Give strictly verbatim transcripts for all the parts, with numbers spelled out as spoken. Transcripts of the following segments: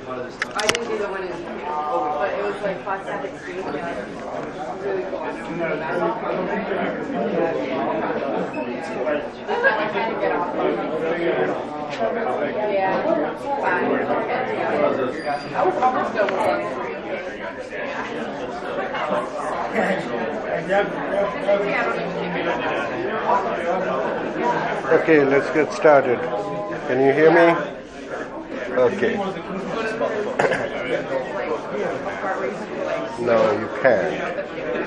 I didn't do the one in over, but it was like five seconds. Really cool. I'm trying to get off. Yeah, fine. I was almost done with it. Okay, let's get started. Can you hear me? Okay. No, you can't.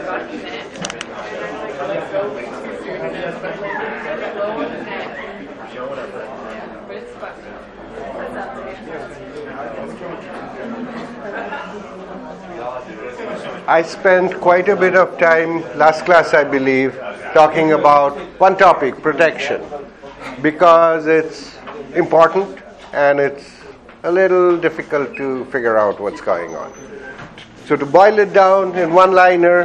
I spent quite a bit of time, last class I believe, talking about one topic, protection, because it's important and it's a little difficult to figure out what's going on. So to boil it down in one-liner,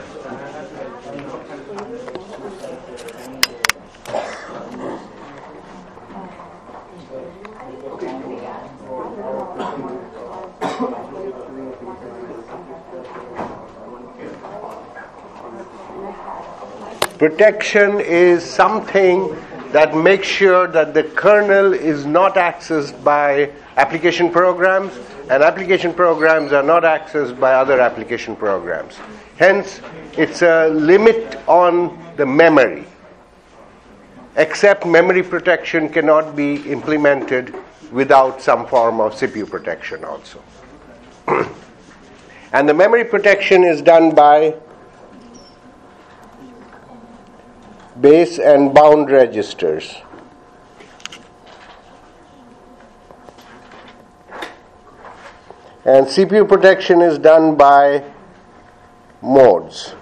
protection is something that makes sure that the kernel is not accessed by application programs, and application programs are not accessed by other application programs. Hence, it's a limit on the memory. Except memory protection cannot be implemented without some form of C P U protection also. And the memory protection is done by base and bound registers. And C P U protection is done by modes.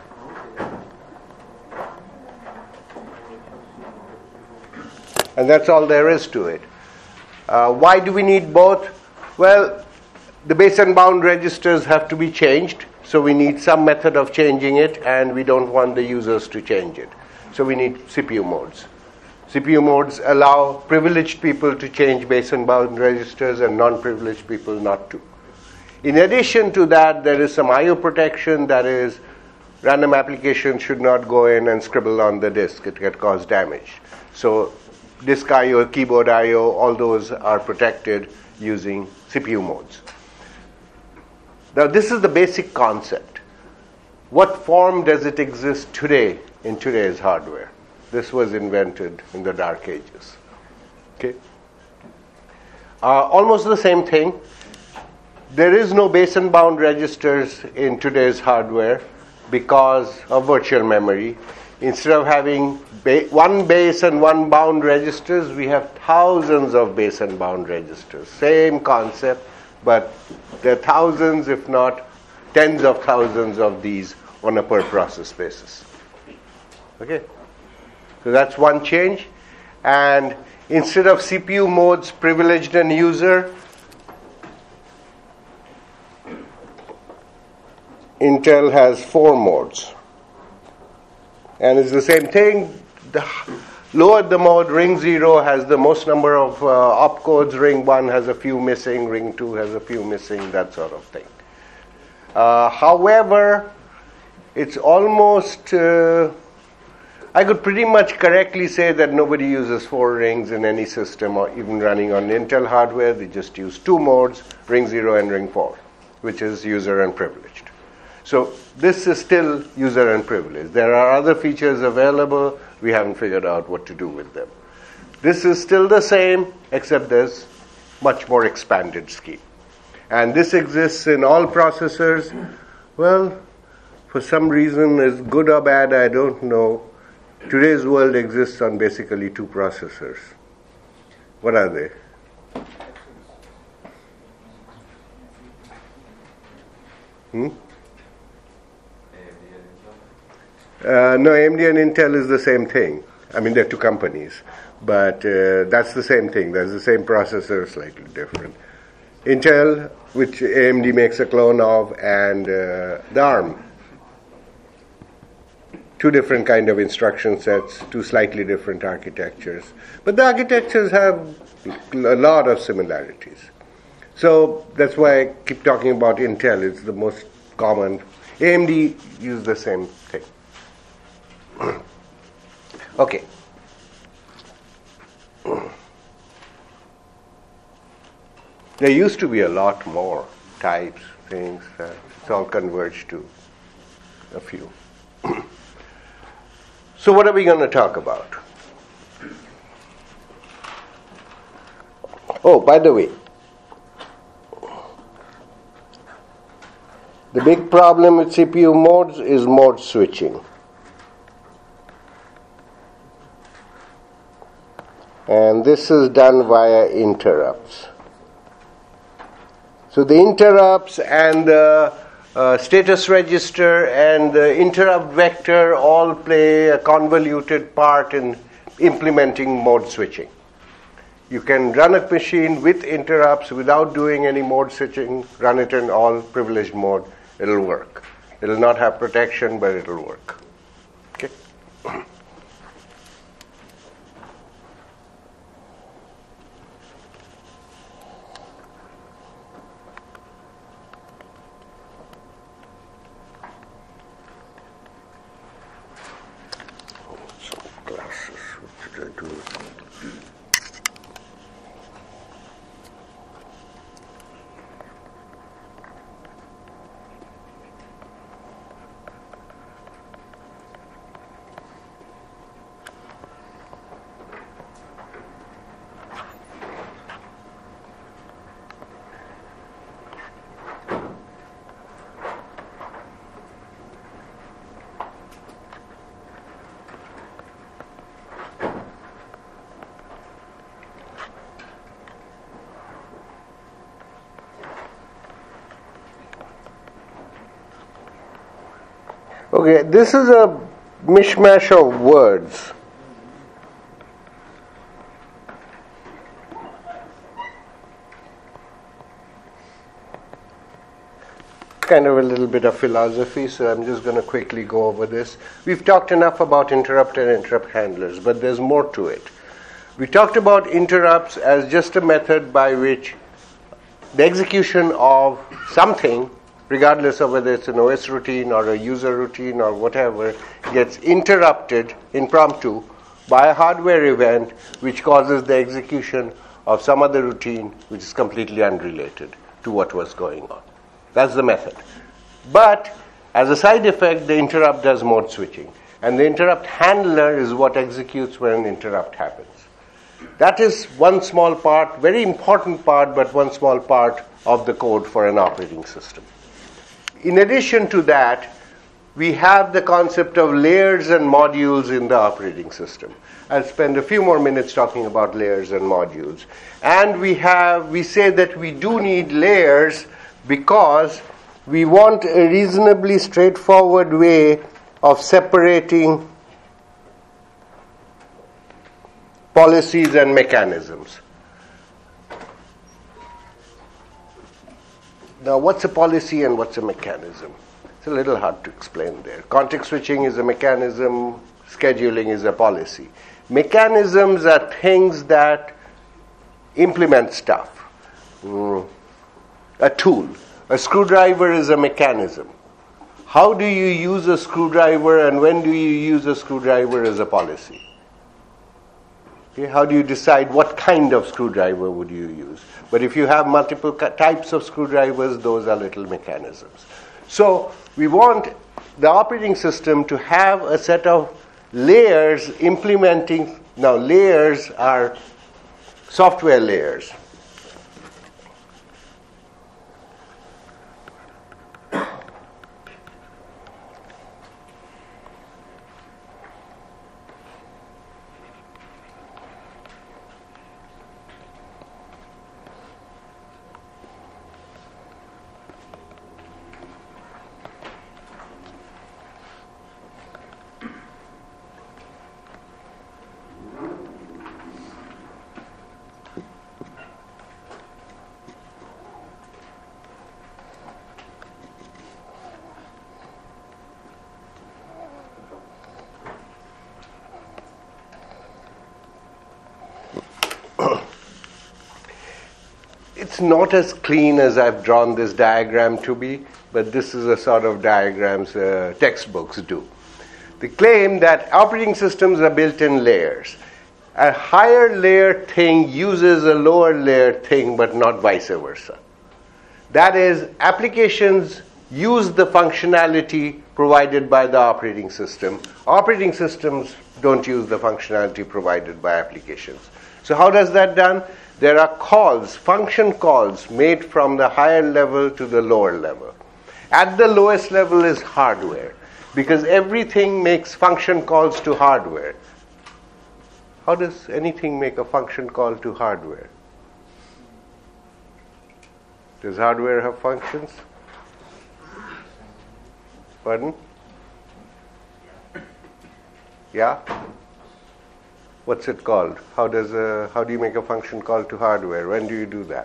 And that's all there is to it. Uh, why do we need both? Well, the base and bound registers have to be changed, so we need some method of changing it, and we don't want the users to change it. So we need C P U modes. C P U modes allow privileged people to change base and bound registers and non-privileged people not to. In addition to that, there is some I O protection, that is, random applications should not go in and scribble on the disk. It can cause damage. So disk I O, keyboard I O, all those are protected using C P U modes. Now this is the basic concept. What form does it exist today in today's hardware? This was invented in the dark ages. Okay. Uh, almost the same thing. There is no base and bound registers in today's hardware because of virtual memory. Instead of having ba- one base and one bound registers, we have thousands of base and bound registers. Same concept, but there are thousands, if not tens of thousands of these on a per process basis. Okay? So that's one change. And instead of C P U modes, privileged and user, Intel has four modes. And it's the same thing. The lower the mode, ring zero has the most number of uh, opcodes, ring one has a few missing, ring two has a few missing, that sort of thing. Uh, however, it's almost, uh, I could pretty much correctly say that nobody uses four rings in any system or even running on Intel hardware. They just use two modes, ring zero and ring four, which is user and privileged. So this is still user and privileged. There are other features available. We haven't figured out what to do with them. This is still the same, except there's much more expanded scheme. And this exists in all processors. Well, for some reason, is good or bad, I don't know. Today's world exists on basically two processors. What are they? Hmm? Uh, no, A M D and Intel is the same thing. I mean, they're two companies. But uh, that's the same thing. There's the same processor, slightly different. Intel, which A M D makes a clone of, and uh, the ARM. Two different kind of instruction sets, two slightly different architectures. But the architectures have a lot of similarities. So that's why I keep talking about Intel. It's the most common. A M D use the same thing. Okay. There used to be a lot more types, things. Uh, it's all converged to a few. So what are we going to talk about? Oh, by the way, the big problem with C P U modes is mode switching. And this is done via interrupts. So the interrupts and the uh, status register and the interrupt vector all play a convoluted part in implementing mode switching. You can run a machine with interrupts without doing any mode switching, run it in all privileged mode, it'll work. It'll not have protection, but it'll work. Okay? Okay, this is a mishmash of words. Kind of a little bit of philosophy, so I'm just going to quickly go over this. We've talked enough about interrupt and interrupt handlers, but there's more to it. We talked about interrupts as just a method by which the execution of something, regardless of whether it's an O S routine or a user routine or whatever, gets interrupted impromptu by a hardware event which causes the execution of some other routine which is completely unrelated to what was going on. That's the method. But as a side effect, the interrupt does mode switching. And the interrupt handler is what executes when an interrupt happens. That is one small part, very important part, but one small part of the code for an operating system. In addition to that, we have the concept of layers and modules in the operating system. I'll spend a few more minutes talking about layers and modules. And we have, we say that we do need layers because we want a reasonably straightforward way of separating policies and mechanisms. Now, what's a policy and what's a mechanism? It's a little hard to explain there. Context switching is a mechanism, scheduling is a policy. Mechanisms are things that implement stuff. Mm. A tool. A screwdriver is a mechanism. How do you use a screwdriver and when do you use a screwdriver as a policy? Okay, how do you decide what kind of screwdriver would you use? But if you have multiple types of screwdrivers, those are little mechanisms. So we want the operating system to have a set of layers implementing. Now, layers are software layers. it's not as clean as I've drawn this diagram to be, but this is a sort of diagrams uh, textbooks do. They claim that operating systems are built in layers. A higher layer thing uses a lower layer thing, but not vice versa. That is, applications use the functionality provided by the operating system. Operating systems don't use the functionality provided by applications. So how does that done? There are calls, function calls made from the higher level to the lower level. At the lowest level is hardware, because everything makes function calls to hardware. How does anything make a function call to hardware? Does hardware have functions? Pardon? Yeah? What's it called? How does a, how do you make a function call to hardware? When do you do that?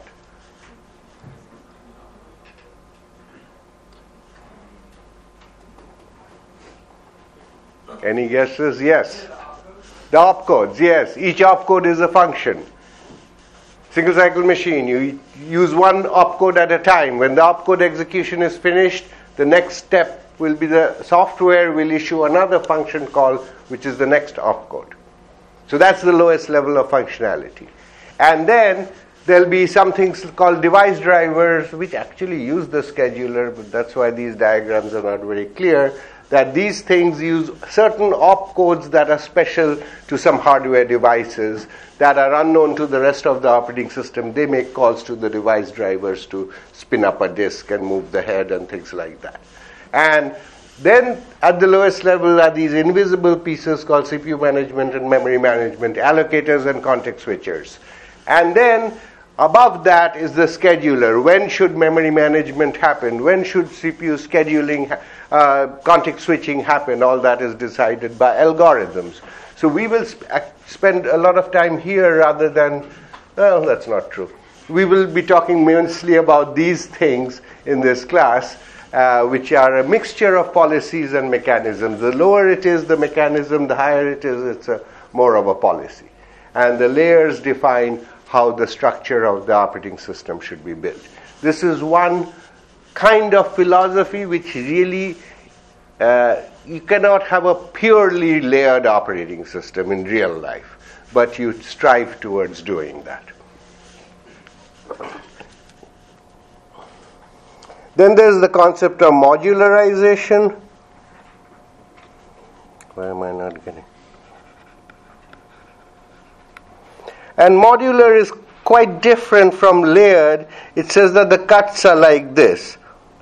Any guesses? Yes. The opcodes, yes. Each opcode is a function. Single cycle machine, you use one opcode at a time. When the opcode execution is finished, the next step will be the software will issue another function call, which is the next opcode. So that's the lowest level of functionality. And then there'll be something called device drivers, which actually use the scheduler, but that's why these diagrams are not very clear, that these things use certain opcodes that are special to some hardware devices that are unknown to the rest of the operating system. They make calls to the device drivers to spin up a disk and move the head and things like that. And then at the lowest level are these invisible pieces called C P U management and memory management, allocators and context switchers. And then above that is the scheduler. When should memory management happen? When should C P U scheduling, uh, context switching happen? All that is decided by algorithms. So we will sp- spend a lot of time here rather than, well, that's not true. We will be talking mostly about these things in this class, uh, which are a mixture of policies and mechanisms. The lower it is, the mechanism, the higher it is, it's a, more of a policy. And the layers define how the structure of the operating system should be built. This is one kind of philosophy which really, uh, you cannot have a purely layered operating system in real life, but you strive towards doing that. Then there's the concept of modularization. Why am I not getting? And modular is quite different from layered. It says that the cuts are like this.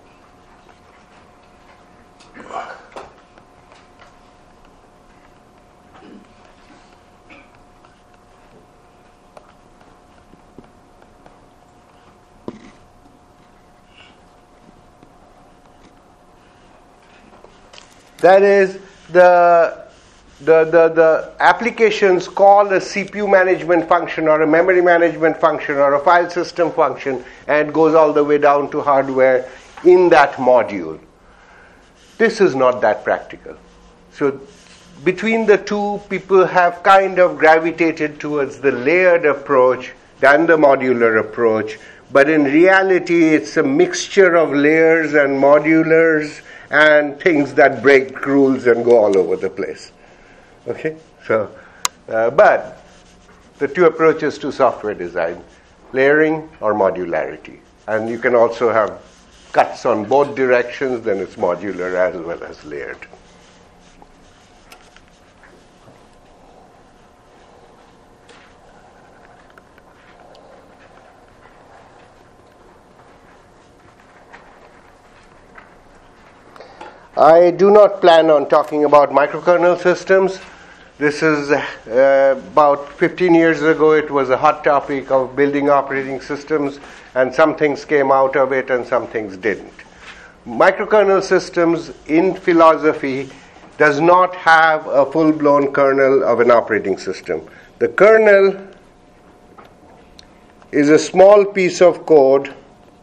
That is, the, the, the, the applications call a C P U management function or a memory management function or a file system function, and it goes all the way down to hardware in that module. This is not that practical. So between the two, people have kind of gravitated towards the layered approach than the modular approach, but in reality it's a mixture of layers and modulars and things that break rules and go all over the place. Okay? So, uh, but the two approaches to software design, layering or modularity. And you can also have cuts on both directions, then it's modular as well as layered. I do not plan on talking about microkernel systems. This is uh, about fifteen years ago, it was a hot topic of building operating systems, and some things came out of it and some things didn't. Microkernel systems in philosophy does not have a full-blown kernel of an operating system. The kernel is a small piece of code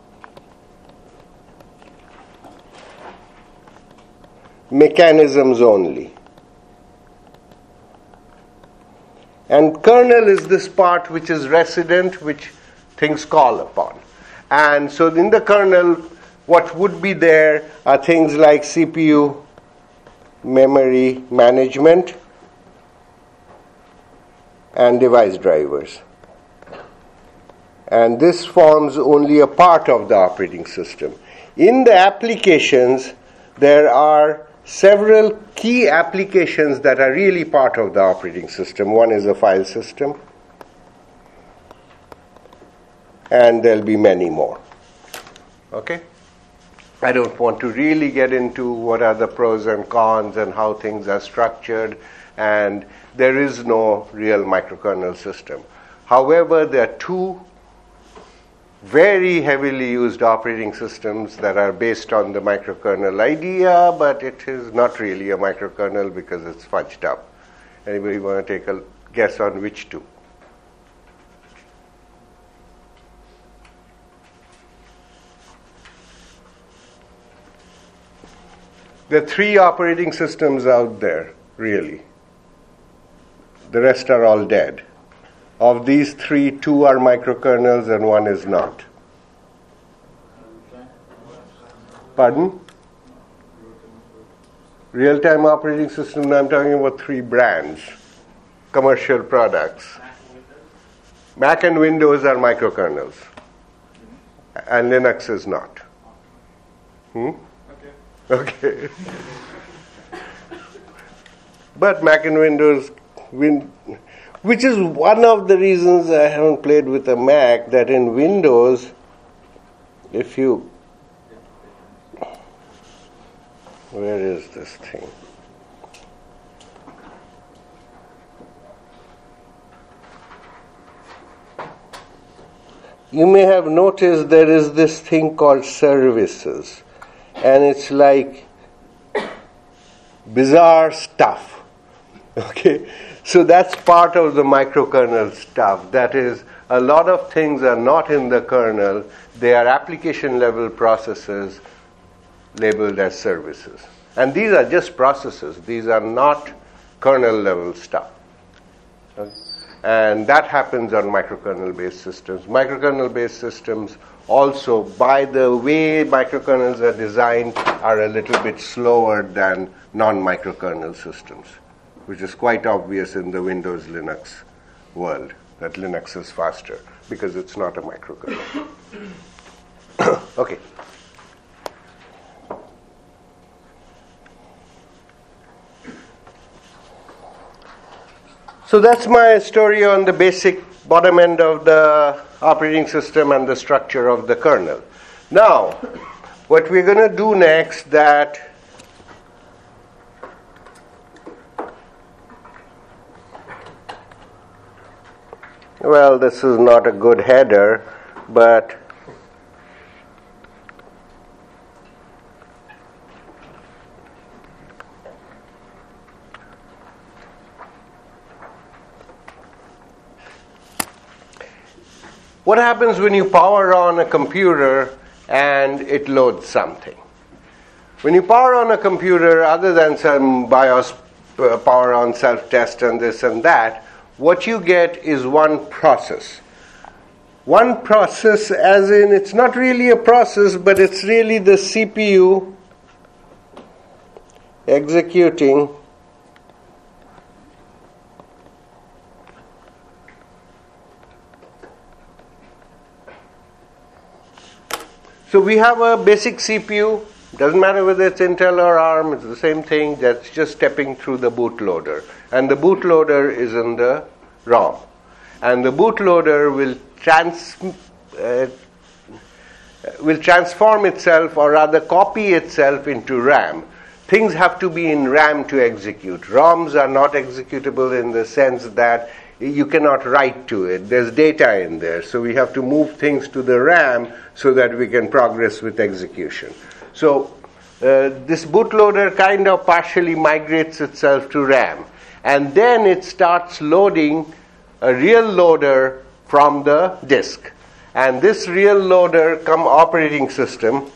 mechanisms only. And kernel is this part which is resident, which things call upon. And so in the kernel, what would be there are things like C P U, memory management, and device drivers. And this forms only a part of the operating system. In the applications, there are several key applications that are really part of the operating system. One is a file system, and there'll be many more. Okay? I don't want to really get into what are the pros and cons and how things are structured, and there is no real microkernel system. However, there are two very heavily used operating systems that are based on the microkernel idea, but it is not really a microkernel because it's fudged up. Anybody want to take a guess on which two? There are three operating systems out there, really. The rest are all dead. Of these three, two are microkernels and one is not. Pardon? Real-time operating system, I'm talking about three brands, commercial products. Mac and Windows are microkernels, and Linux is not. Hmm? Okay. But Mac and Windows, win, which is one of the reasons I haven't played with a Mac, that in Windows, if you, where is this thing? You may have noticed there is this thing called services. And it's like bizarre stuff. Okay? So that's part of the microkernel stuff. That is, a lot of things are not in the kernel. They are application level processes labeled as services. And these are just processes. These are not kernel level stuff. Okay? And that happens on microkernel based systems. Microkernel based systems also, by the way microkernels are designed, are a little bit slower than non-microkernel systems, which is quite obvious in the Windows Linux world, that Linux is faster because it's not a microkernel. Okay. So that's my story on the basic bottom end of the operating system and the structure of the kernel. Now, what we're going to do next, that well, this is not a good header, but what happens when you power on a computer and it loads something? When you power on a computer, other than some BIOS uh, power on self-test and this and that, what you get is one process. One process, as in, it's not really a process, but it's really the C P U executing So we have a basic C P U, doesn't matter whether it's Intel or ARM, it's the same thing, that's just stepping through the bootloader. And the bootloader is in the ROM. And the bootloader will trans, uh, will transform itself, or rather copy itself, into RAM. Things have to be in RAM to execute. ROMs are not executable in the sense that you cannot write to it. There's data in there. So we have to move things to the RAM so that we can progress with execution. So uh, this bootloader kind of partially migrates itself to RAM. And then it starts loading a real loader from the disk. And this real loader cum operating system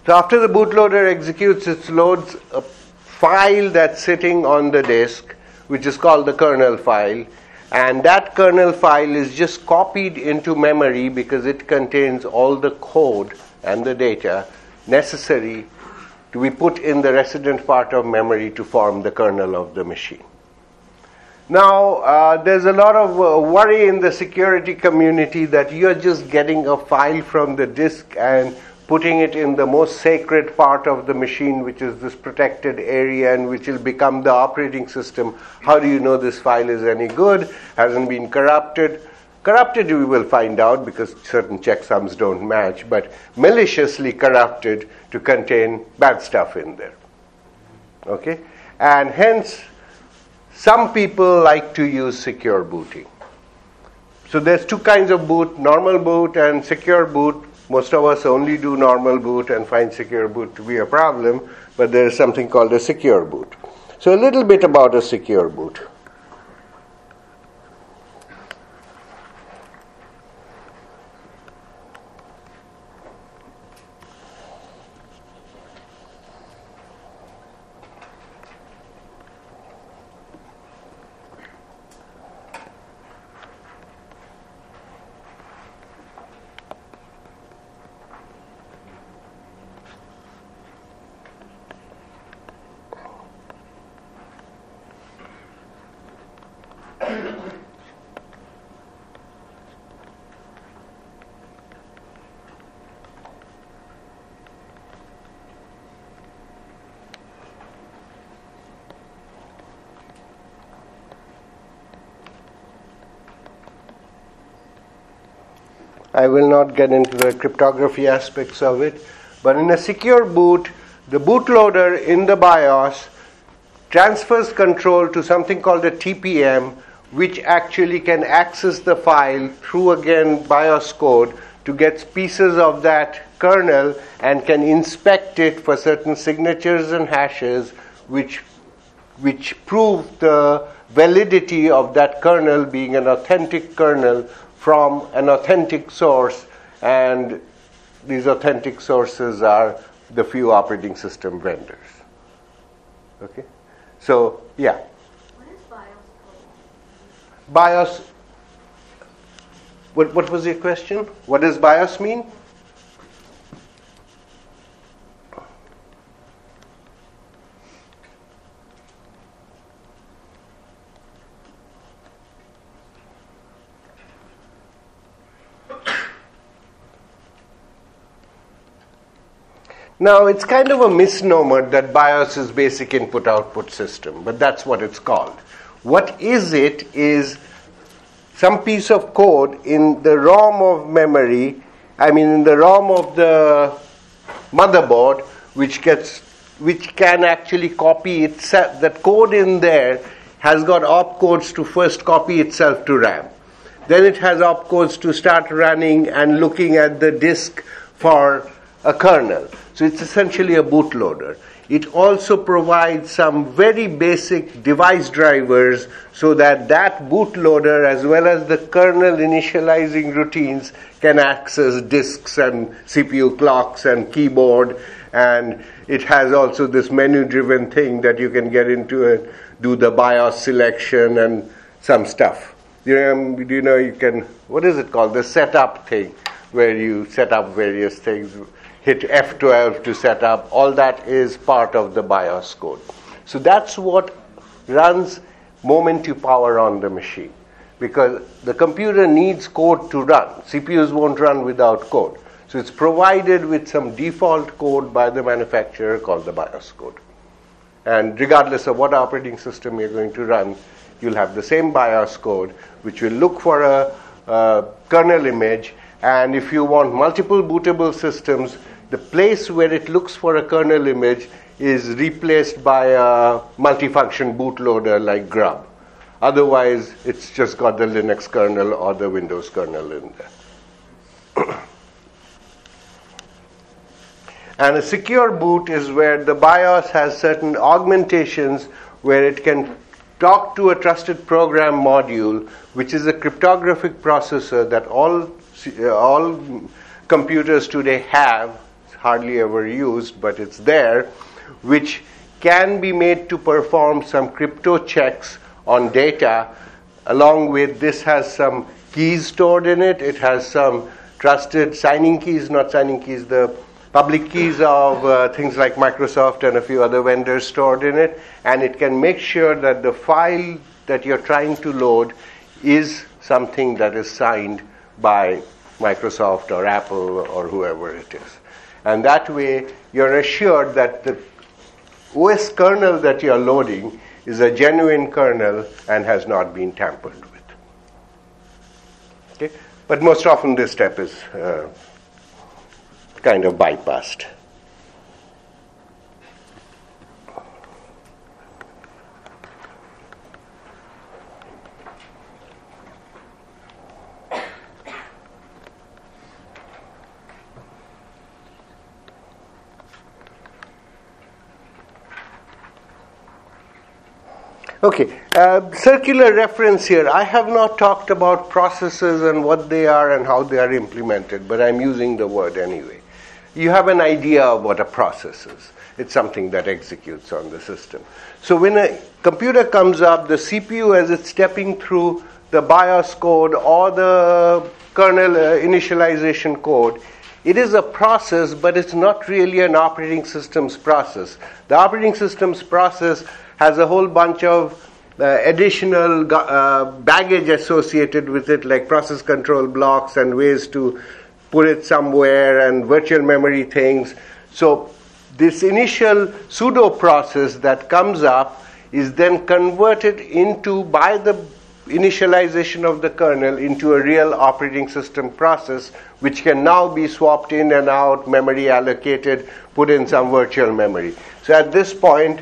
So after the bootloader executes, it loads a file that's sitting on the disk, which is called the kernel file. And that kernel file is just copied into memory because it contains all the code and the data necessary to be put in the resident part of memory to form the kernel of the machine. Now, uh, there's a lot of uh, worry in the security community that you're just getting a file from the disk and putting it in the most sacred part of the machine, which is this protected area, and which will become the operating system. How do you know this file is any good, hasn't been corrupted? Corrupted we will find out because certain checksums don't match, but maliciously corrupted to contain bad stuff in there. Okay? And hence, some people like to use secure booting. So there's two kinds of boot, normal boot and secure boot. Most of us only do normal boot and find secure boot to be a problem, but there is something called a secure boot. So a little bit about a secure boot. I will not get into the cryptography aspects of it, but in a secure boot, the bootloader in the BIOS transfers control to something called a T P M, which actually can access the file through, again, BIOS code to get pieces of that kernel and can inspect it for certain signatures and hashes which which prove the validity of that kernel being an authentic kernel from an authentic source, and these authentic sources are the few operating system vendors. Okay? So, yeah. What is BIOS code? BIOS, what, what was your question? What does BIOS mean? Now, it's kind of a misnomer that BIOS is basic input-output system, but that's what it's called. What is it is some piece of code in the ROM of memory, I mean in the ROM of the motherboard, which gets, which can actually copy itself. That code in there has got opcodes to first copy itself to RAM. Then it has opcodes to start running and looking at the disk for a kernel. So it's essentially a bootloader. It also provides some very basic device drivers so that that bootloader, as well as the kernel initializing routines, can access disks and C P U clocks and keyboard. And it has also this menu-driven thing that you can get into and do the BIOS selection and some stuff. You know, you know, you can, what is it called? The setup thing, where you set up various things. Hit F twelve to set up. All that is part of the BIOS code. So that's what runs moment you power on the machine, because the computer needs code to run. C P Us won't run without code. So it's provided with some default code by the manufacturer called the BIOS code. And regardless of what operating system you're going to run, you'll have the same BIOS code, which will look for a, a kernel image. And if you want multiple bootable systems, the place where it looks for a kernel image is replaced by a multifunction bootloader like Grub. Otherwise, it's just got the Linux kernel or the Windows kernel in there. And a secure boot is where the BIOS has certain augmentations where it can talk to a trusted program module, which is a cryptographic processor that all all computers today have. hardly ever used, but it's there, which can be made to perform some crypto checks on data. Along with this has some keys stored in it. It has some trusted signing keys, not signing keys, the public keys of uh, things like Microsoft and a few other vendors stored in it. And it can make sure that the file that you're trying to load is something that is signed by Microsoft or Apple or whoever it is. And that way, you're assured that the O S kernel that you're loading is a genuine kernel and has not been tampered with. Okay? But most often this step is uh, kind of bypassed. Okay, uh, circular reference here. I have not talked about processes and what they are and how they are implemented, but I'm using the word anyway. You have an idea of what a process is. It's something that executes on the system. So when a computer comes up, the C P U, as it's stepping through the BIOS code or the kernel uh, initialization code, it is a process, but it's not really an operating system's process. The operating system's process has a whole bunch of uh, additional uh, baggage associated with it, like process control blocks and ways to put it somewhere and virtual memory things. So this initial pseudo process that comes up is then converted into, by the initialization of the kernel, into a real operating system process, which can now be swapped in and out, memory allocated, put in some virtual memory. So at this point,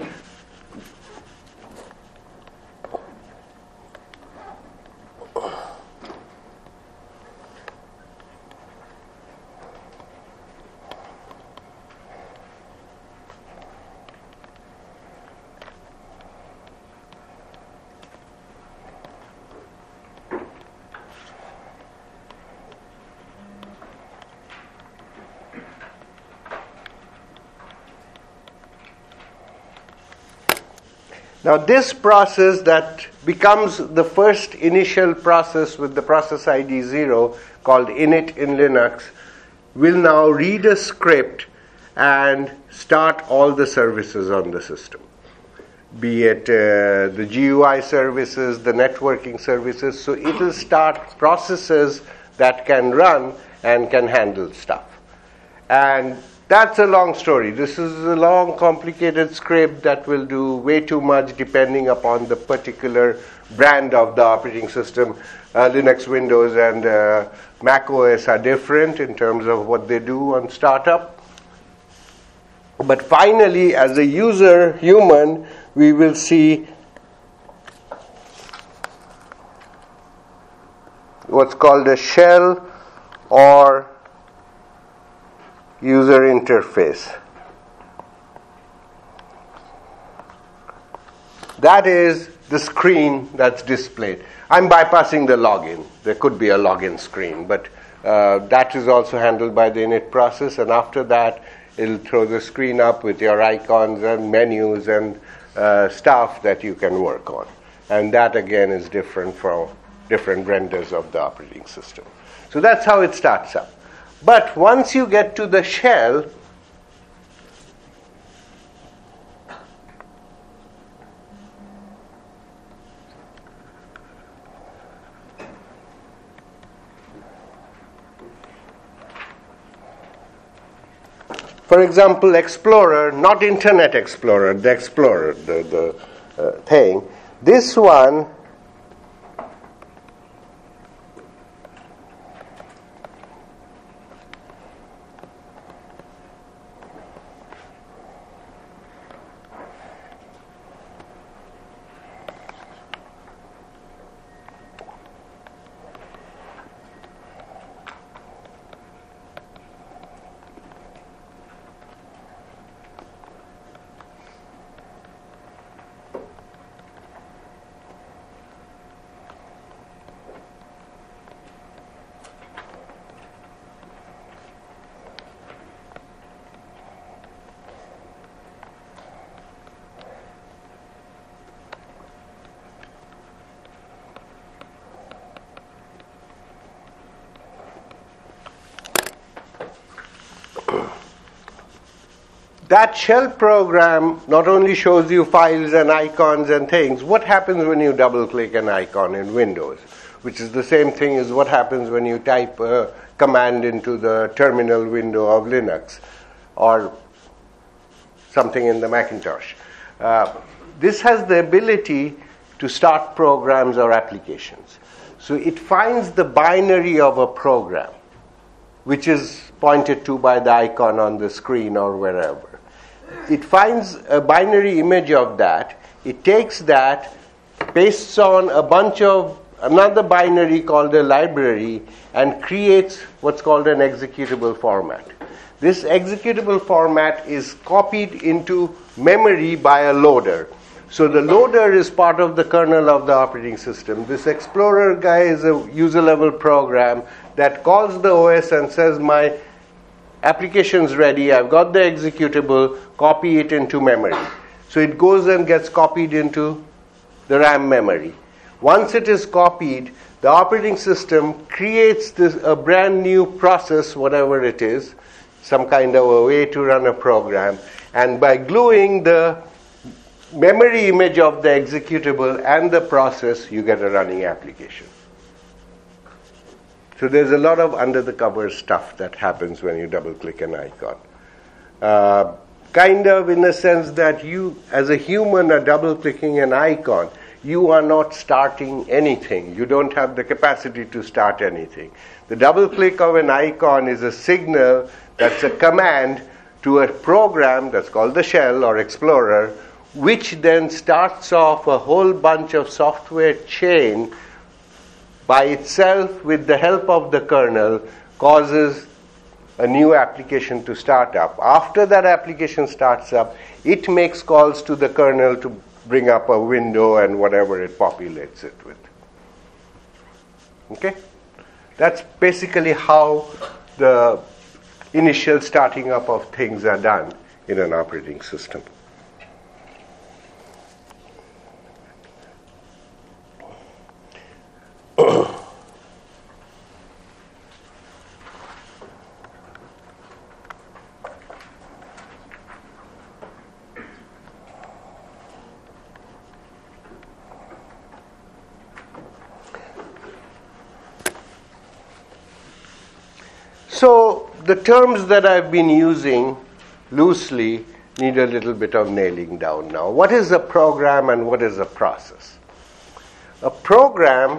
now this process that becomes the first initial process with the process I D zero, called init in Linux, will now read a script and start all the services on the system. Be it uh, the G U I services, the networking services. So it will start processes that can run and can handle stuff. And that's a long story. This is a long, complicated script that will do way too much depending upon the particular brand of the operating system. Uh, Linux, Windows, and uh, Mac O S are different in terms of what they do on startup. But finally, as a user, human, we will see what's called a shell or user interface. That is the screen that's displayed. I'm bypassing the login. There could be a login screen, but uh, that is also handled by the init process, and after that it'll throw the screen up with your icons and menus and uh, stuff that you can work on. And that again is different from different vendors of the operating system. So that's how it starts up. But once you get to the shell, for example, Explorer, not Internet Explorer, the Explorer, the, the uh, thing, this one that shell program not only shows you files and icons and things. What happens when you double-click an icon in Windows? Which is the same thing as what happens when you type a command into the terminal window of Linux or something in the Macintosh. Uh, this has the ability to start programs or applications. So it finds the binary of a program, which is pointed to by the icon on the screen or wherever. It finds a binary image of that. It takes that, pastes on a bunch of another binary called a library, and creates what's called an executable format. This executable format is copied into memory by a loader. So the loader is part of the kernel of the operating system. This Explorer guy is a user-level program that calls the O S and says, my application's ready, I've got the executable, copy it into memory. So it goes and gets copied into the RAM memory. Once it is copied, the operating system creates this, a brand new process, whatever it is, some kind of a way to run a program, and by gluing the memory image of the executable and the process, you get a running application. So there's a lot of under-the-covers stuff that happens when you double-click an icon. Uh, kind of in the sense that you, as a human, are double-clicking an icon. You are not starting anything. You don't have the capacity to start anything. The double-click of an icon is a signal that's a command to a program that's called the shell or Explorer, which then starts off a whole bunch of software chain by itself, with the help of the kernel, causes a new application to start up. After that application starts up, it makes calls to the kernel to bring up a window and whatever it populates it with. Okay? That's basically how the initial starting up of things are done in an operating system. So the terms that I've been using loosely need a little bit of nailing down now. What is a program and what is a process? A program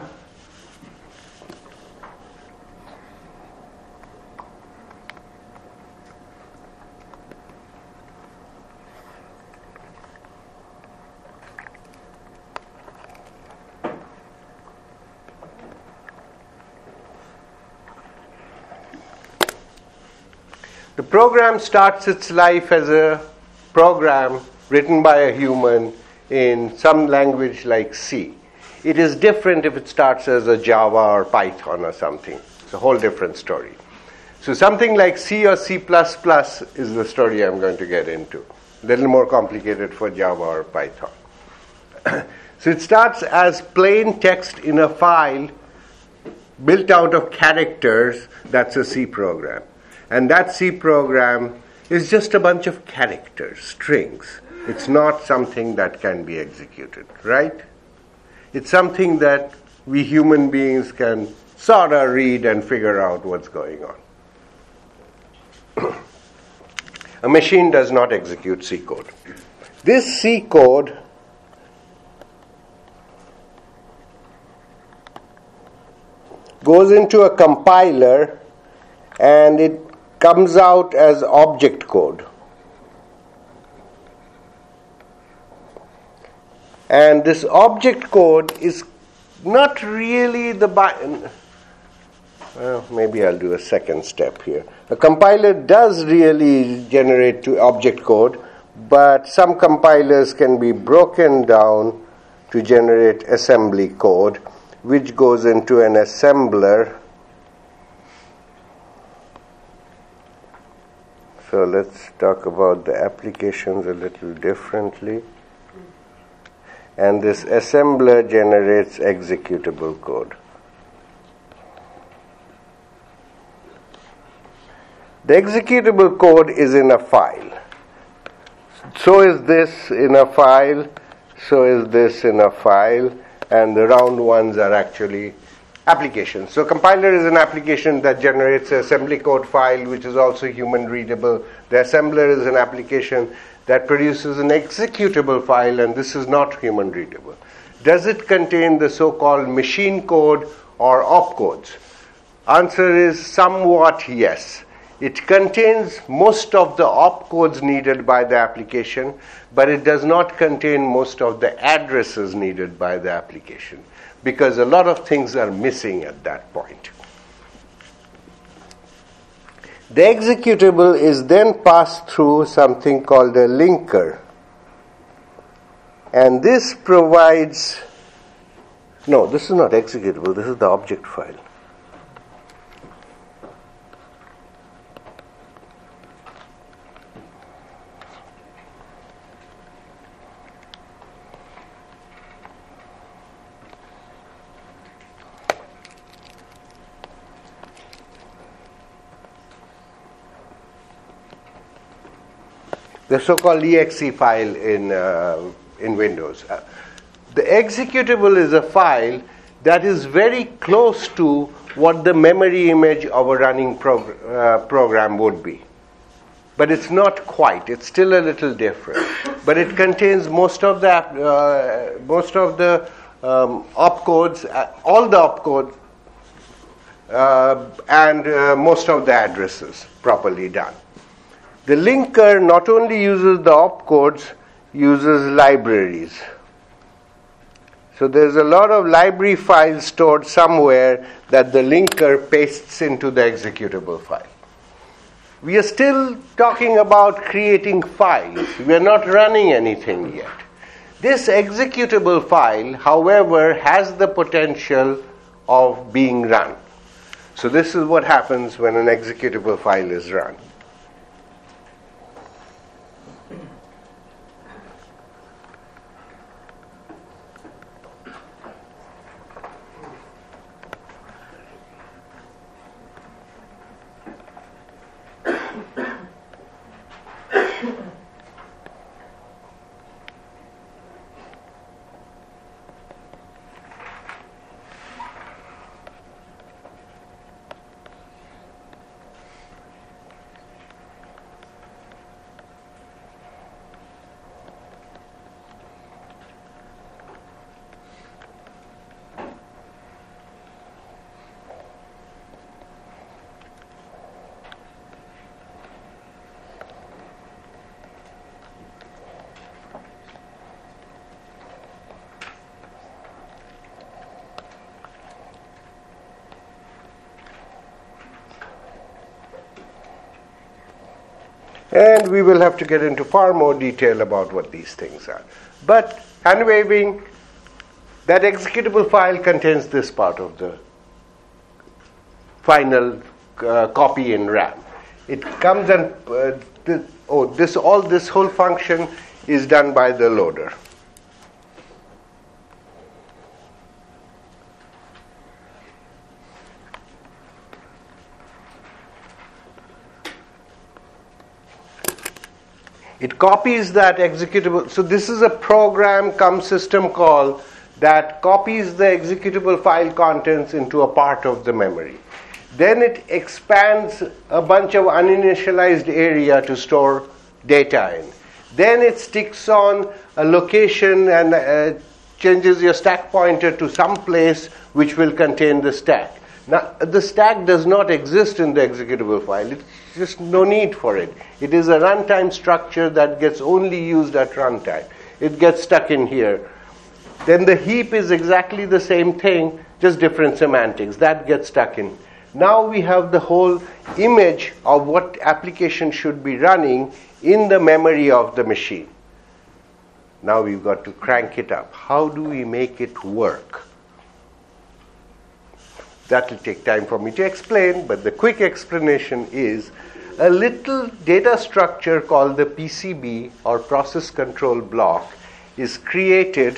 The program starts its life as a program written by a human in some language like C. It is different if it starts as a Java or Python or something. It's a whole different story. So something like C or C plus plus is the story I'm going to get into. A little more complicated for Java or Python. So it starts as plain text in a file built out of characters. That's a C program. And that C program is just a bunch of characters, strings. It's not something that can be executed, right? It's something that we human beings can sort of read and figure out what's going on. A machine does not execute C code. This C code goes into a compiler and it comes out as object code. And this object code is not really the... Bi- well, maybe I'll do a second step here. A compiler does really generate to object code, but some compilers can be broken down to generate assembly code, which goes into an assembler. So let's talk about the applications a little differently. And this assembler generates executable code. The executable code is in a file. so is this in a file, so is this in a file, and the round ones are actually applications. So compiler is an application that generates an assembly code file which is also human readable. The assembler is an application that produces an executable file, and this is not human readable. Does it contain the so-called machine code or opcodes? Answer is somewhat yes. It contains most of the opcodes needed by the application, but it does not contain most of the addresses needed by the application, because a lot of things are missing at that point. The executable is then passed through something called a linker. And this provides, no, this is not executable, this is the object file. The so-called E X E file in uh, in Windows. Uh, the executable is a file that is very close to what the memory image of a running prog- uh, program would be. But it's not quite. It's still a little different. But it contains most of the uh, most of the um, opcodes, uh, all the opcodes, uh, and uh, most of the addresses properly done. The linker not only uses the opcodes, uses libraries. So there's a lot of library files stored somewhere that the linker pastes into the executable file. We are still talking about creating files. We are not running anything yet. This executable file, however, has the potential of being run. So this is what happens when an executable file is run. And we will have to get into far more detail about what these things are. But hand waving, that executable file contains this part of the final uh, copy in RAM. It comes and uh, this, oh, this all this whole function is done by the loader. It copies that executable. So this is a program cum system call that copies the executable file contents into a part of the memory. Then it expands a bunch of uninitialized area to store data in. Then it sticks on a location and uh, changes your stack pointer to some place which will contain the stack. Now, the stack does not exist in the executable file. It's just no need for it. It is a runtime structure that gets only used at runtime. It gets stuck in here. Then the heap is exactly the same thing, just different semantics. That gets stuck in. Now we have the whole image of what application should be running in the memory of the machine. Now we've got to crank it up. How do we make it work? That will take time for me to explain, but the quick explanation is a little data structure called the P C B or process control block is created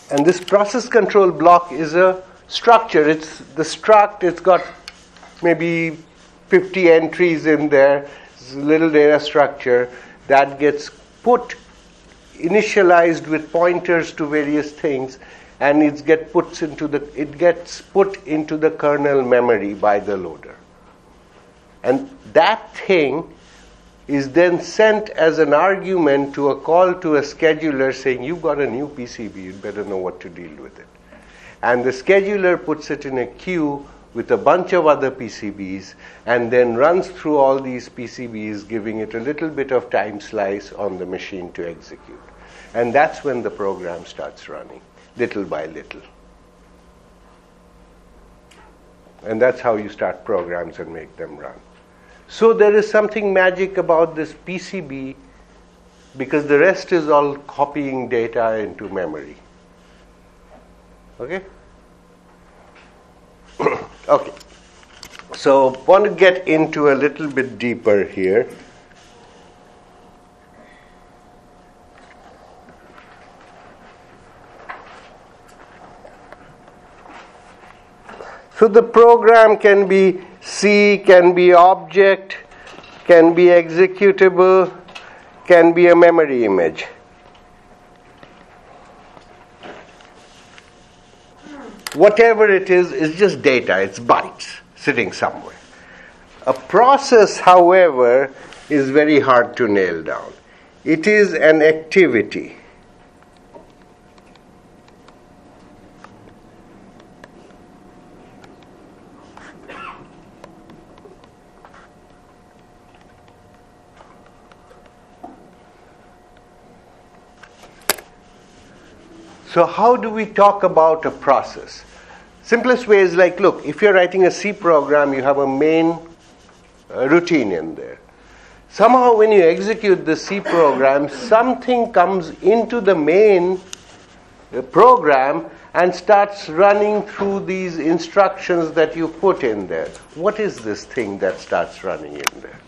And this process control block is a structure. It's the struct, it's got maybe fifty entries in there. It's a little data structure that gets put, initialized with pointers to various things, and it get puts into the it gets put into the kernel memory by the loader. And that thing is then sent as an argument to a call to a scheduler saying, you've got a new P C B, you'd better know what to deal with it. And the scheduler puts it in a queue with a bunch of other P C Bs and then runs through all these P C Bs, giving it a little bit of time slice on the machine to execute. And that's when the program starts running, little by little. And that's how you start programs and make them run. So there is something magic about this P C B, because the rest is all copying data into memory. Okay? Okay. So want to get into a little bit deeper here. So the program can be C, can be object, can be executable, can be a memory image. Whatever it is, is just data, it's bytes sitting somewhere. A process, however, is very hard to nail down. It is an activity. So how do we talk about a process? Simplest way is like, look, if you're writing a C program, you have a main uh, routine in there. Somehow when you execute the C program, something comes into the main uh, program and starts running through these instructions that you put in there. What is this thing that starts running in there?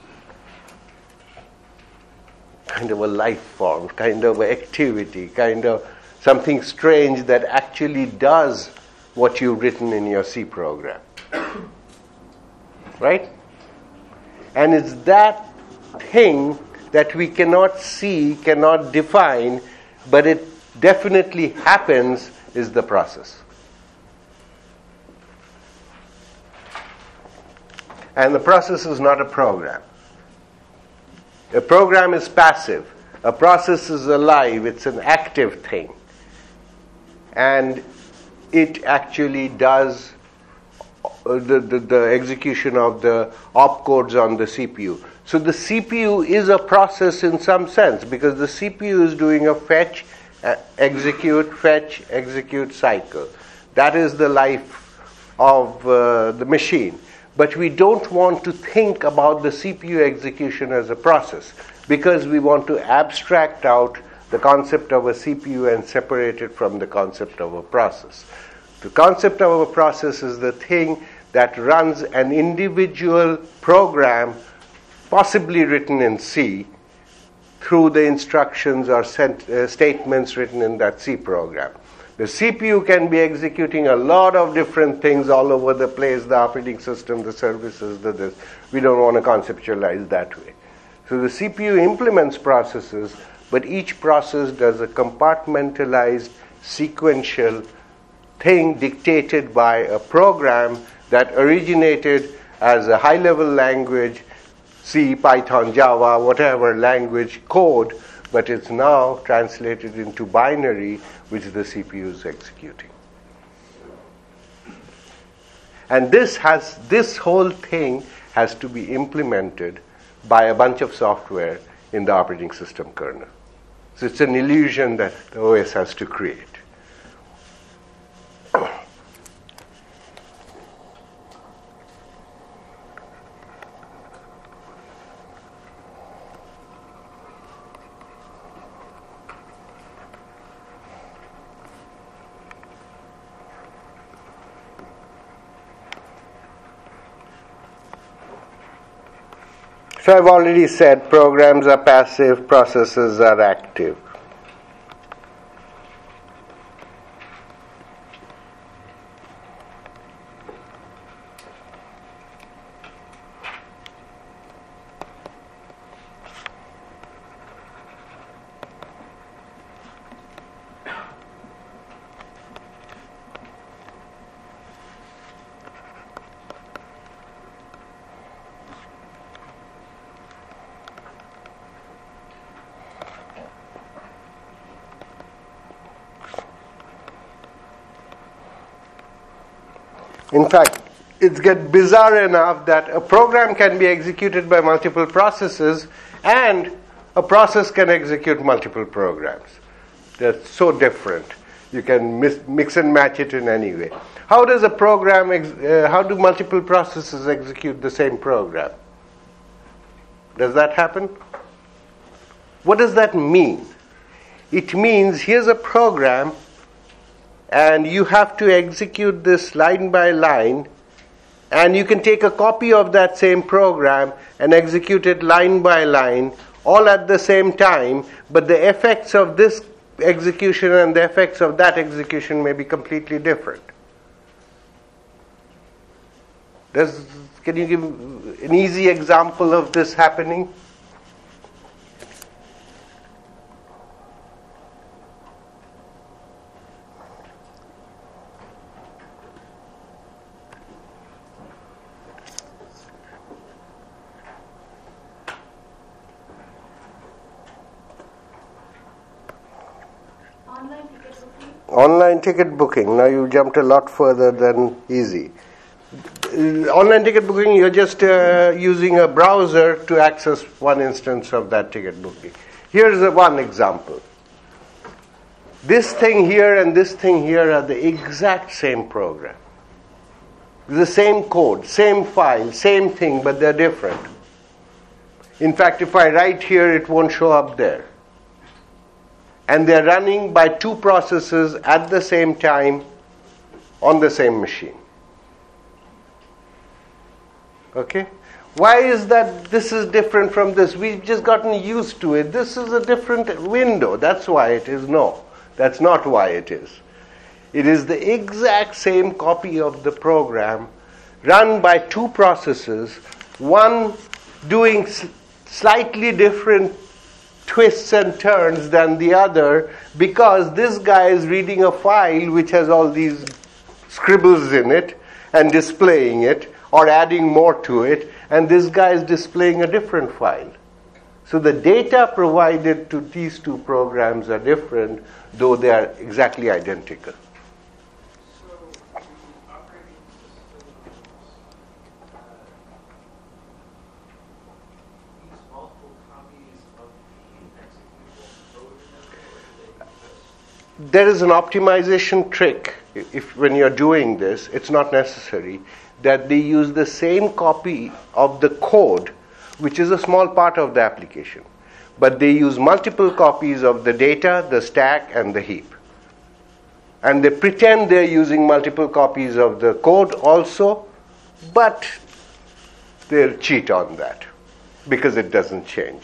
Kind of a life form, kind of an activity, kind of something strange that actually does what you've written in your C program. Right? And it's that thing that we cannot see, cannot define, but it definitely happens, is the process. And the process is not a program. A program is passive. A process is alive. It's an active thing. And it actually does the, the, the execution of the opcodes on the C P U. So the C P U is a process in some sense, because the C P U is doing a fetch, uh, execute, fetch, execute cycle. That is the life of uh, the machine. But we don't want to think about the C P U execution as a process, because we want to abstract out the concept of a C P U and separate it from the concept of a process. The concept of a process is the thing that runs an individual program, possibly written in C, through the instructions or sent, uh, statements written in that C program. The C P U can be executing a lot of different things all over the place, the operating system, the services, the this. We don't want to conceptualize that way. So the C P U implements processes, but each process does a compartmentalized, sequential thing dictated by a program that originated as a high-level language, C, Python, Java, whatever language code, but it's now translated into binary, which the C P U is executing. And this has this whole thing has to be implemented by a bunch of software in the operating system kernel. So it's an illusion that the O S has to create. So I've already said programs are passive, processes are active. In fact, it gets bizarre enough that a program can be executed by multiple processes and a process can execute multiple programs. They're so different. You can mis- mix and match it in any way. How does a program, ex- uh, how do multiple processes execute the same program? Does that happen? What does that mean? It means here's a program and you have to execute this line by line, and you can take a copy of that same program and execute it line by line all at the same time, but the effects of this execution and the effects of that execution may be completely different. Does, can you give an easy example of this happening? Online ticket booking? Online ticket booking. Now you jumped a lot further than easy. Uh, Online ticket booking, you're just uh, using a browser to access one instance of that ticket booking. Here's a one example. This thing here and this thing here are the exact same program. The same code, same file, same thing, but they're different. In fact, if I write here, it won't show up there. And they're running by two processes at the same time on the same machine. Okay? Why is that this is different from this? We've just gotten used to it. This is a different window. That's why it is. No, that's not why it is. It is the exact same copy of the program run by two processes, one doing s- slightly different twists and turns than the other, because this guy is reading a file which has all these scribbles in it and displaying it or adding more to it, and this guy is displaying a different file. So the data provided to these two programs are different, though they are exactly identical. So the operating systems uh, use multiple copies of the executable code in them, or do they just There is an optimization trick. If when you're doing this, it's not necessary that they use the same copy of the code, which is a small part of the application, but they use multiple copies of the data, the stack, and the heap. And they pretend they're using multiple copies of the code also, but they'll cheat on that because it doesn't change.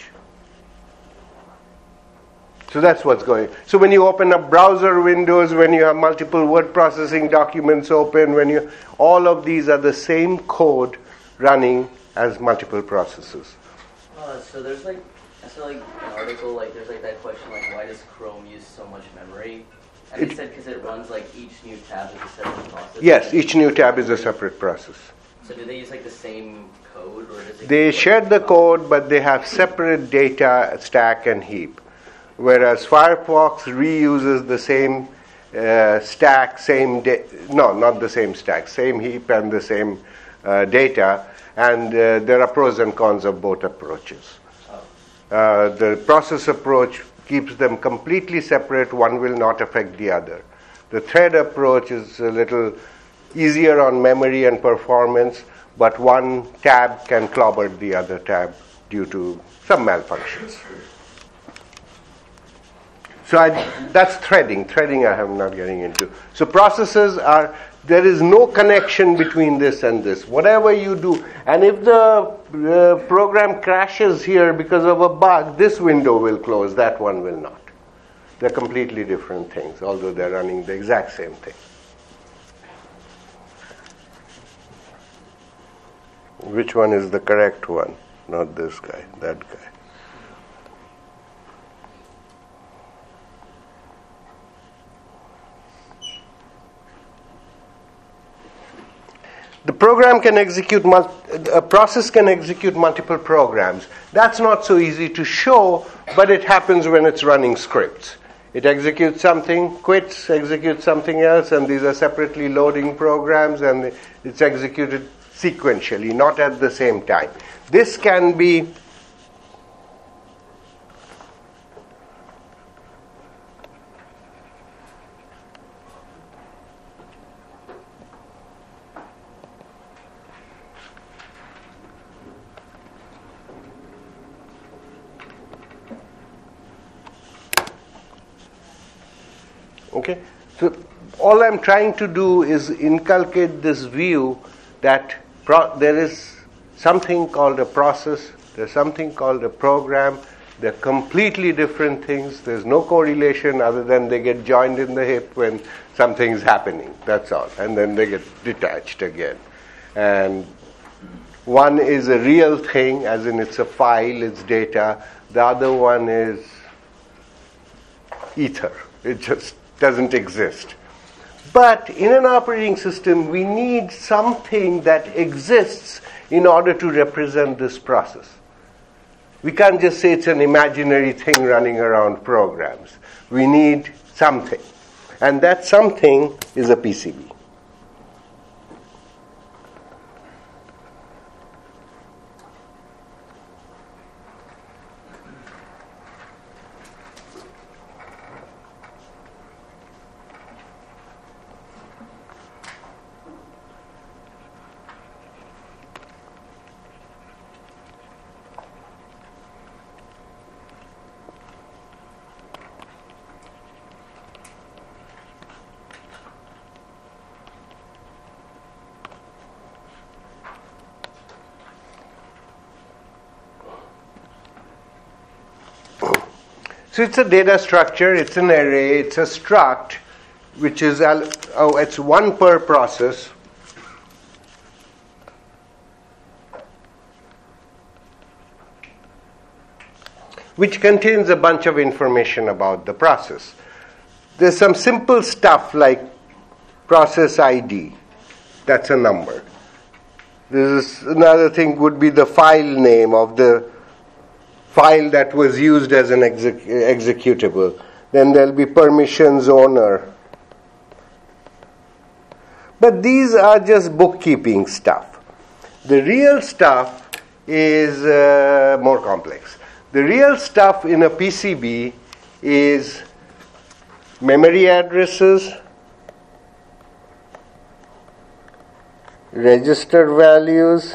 So that's what's going. So when you open up browser windows, when you have multiple word processing documents open, when you all of these are the same code running as multiple processes. Uh, so there's like, I saw like an article, like there's like that question, like why does Chrome use so much memory? And It- they said because it runs like each new tab is a separate process. Yes, each new tab is a separate process. So do they use like the same code, or does it? They share the code, but they have separate data, stack, and heap. Whereas Firefox reuses the same uh, stack, same da- no, not the same stack, same heap and the same uh, data, and uh, there are pros and cons of both approaches. Uh, the process approach keeps them completely separate. One will not affect the other. The thread approach is a little easier on memory and performance, but one tab can clobber the other tab due to some malfunctions. So I, that's threading. Threading I am not getting into. So processes are, there is no connection between this and this. Whatever you do, and if the uh, program crashes here because of a bug, this window will close, that one will not. They're completely different things, although they're running the exact same thing. Which one is the correct one? Not this guy, that guy. The program can execute, mul- a process can execute multiple programs. That's not so easy to show, but it happens when it's running scripts. It executes something, quits, executes something else, and these are separately loading programs, and it's executed sequentially, not at the same time. This can be Okay, so all I'm trying to do is inculcate this view that pro- there is something called a process, there's something called a program, they're completely different things, there's no correlation other than they get joined in the hip when something's happening, that's all, and then they get detached again. And one is a real thing, as in it's a file, it's data, the other one is ether, it just doesn't exist. But in an operating system, we need something that exists in order to represent this process. We can't just say it's an imaginary thing running around programs. We need something. And that something is a P C B. So it's a data structure, it's an array, it's a struct, which is, oh, it's one per process. Which contains a bunch of information about the process. There's some simple stuff like process I D, that's a number. This is another thing would be the file name of the file that was used as an exec- executable. Then there'll be permissions owner. But these are just bookkeeping stuff. The real stuff is uh, more complex. The real stuff in a P C B is memory addresses, register values,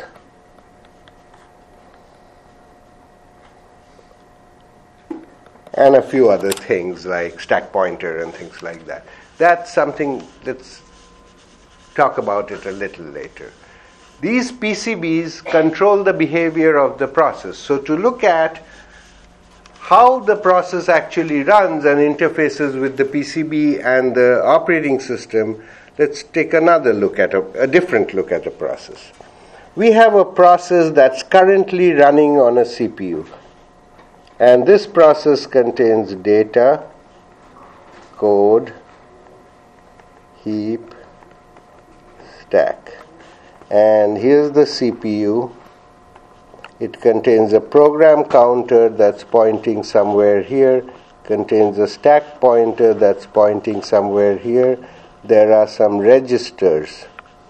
and a few other things like stack pointer and things like that. That's something, let's talk about it a little later. These P C Bs control the behavior of the process. So to look at how the process actually runs and interfaces with the P C B and the operating system, let's take another look at a, a different look at a process. We have a process that's currently running on a C P U. And this process contains data, code, heap, stack. And here's the C P U. It contains a program counter that's pointing somewhere here, contains a stack pointer that's pointing somewhere here. There are some registers.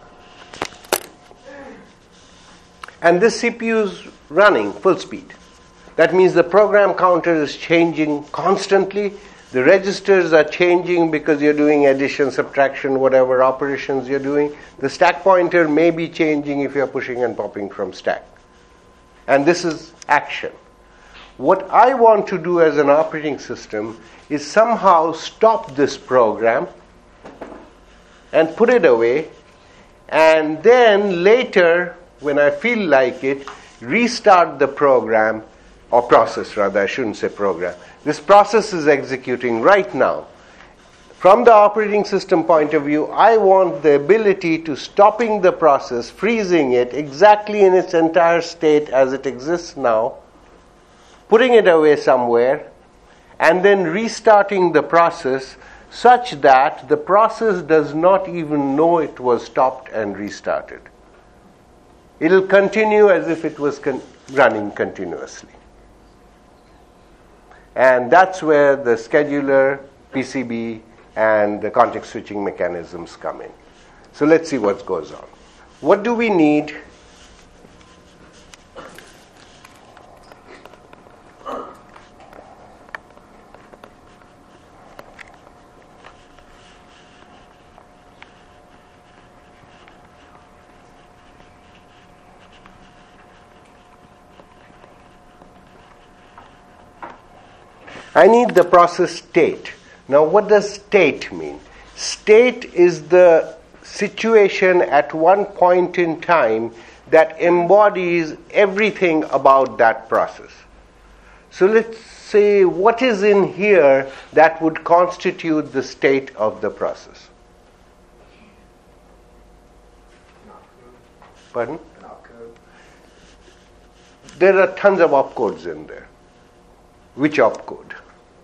And this C P U is running full speed. That means the program counter is changing constantly. The registers are changing because you're doing addition, subtraction, whatever operations you're doing. The stack pointer may be changing if you're pushing and popping from stack. And this is action. What I want to do as an operating system is somehow stop this program and put it away, and then later, when I feel like it, restart the program, or process rather, I shouldn't say program. This process is executing right now. From the operating system point of view, I want the ability to stopping the process, freezing it exactly in its entire state as it exists now, putting it away somewhere, and then restarting the process such that the process does not even know it was stopped and restarted. It will continue as if it was con- running continuously. And that's where the scheduler P C B and the context switching mechanisms come in. So let's see what goes on. What do we need? I need the process state. Now, what does state mean? State is the situation at one point in time that embodies everything about that process. So let's say, what is in here that would constitute the state of the process? Pardon? An opcode. There are tons of opcodes in there. Which opcode?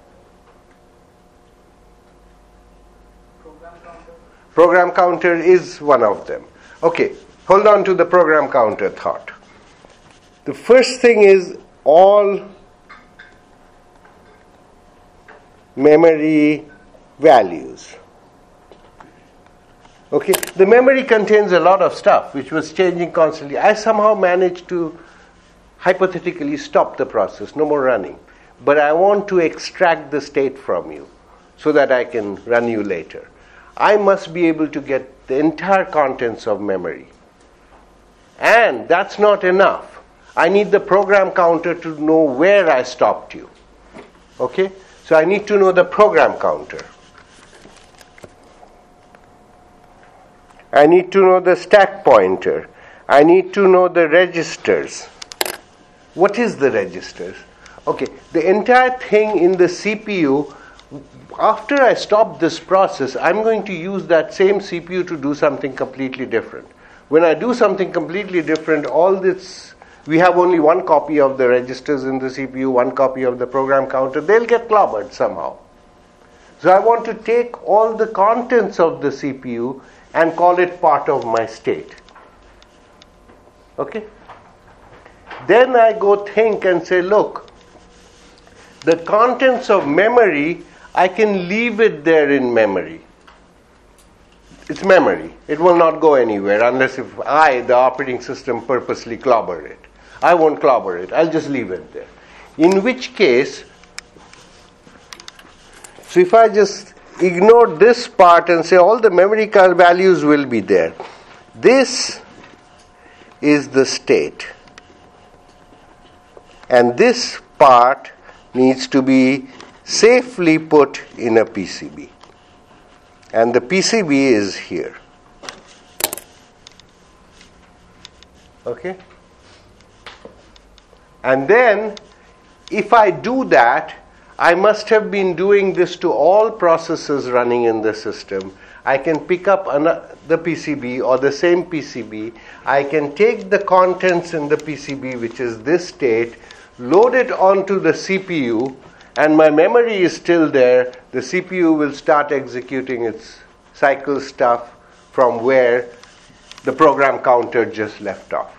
Program counter. Program counter is one of them. Okay, hold on to the program counter thought. The first thing is all memory values. Okay, the memory contains a lot of stuff which was changing constantly. I somehow managed to hypothetically stop the process, no more running. But I want to extract the state from you so that I can run you later. I must be able to get the entire contents of memory. And that's not enough. I need the program counter to know where I stopped you. Okay? So I need to know the program counter. I need to know the stack pointer. I need to know the registers. What is the registers? Okay, the entire thing in the C P U, after I stop this process, I'm going to use that same C P U to do something completely different. When I do something completely different, all this, we have only one copy of the registers in the C P U, one copy of the program counter, they'll get clobbered somehow. So I want to take all the contents of the C P U and call it part of my state. Okay? Then I go think and say, look, the contents of memory, I can leave it there in memory. It's memory. It will not go anywhere unless if I, the operating system, purposely clobber it. I won't clobber it. I'll just leave it there. In which case, so if I just ignore this part and say all the memory card values will be there, this is the state. And this part needs to be safely put in a P C B. And the P C B is here. Okay? And then, if I do that, I must have been doing this to all processes running in the system. I can pick up the P C B or the same P C B. I can take the contents in the P C B, which is this state, load it onto the C P U, and my memory is still there. The C P U will start executing its cycle stuff from where the program counter just left off.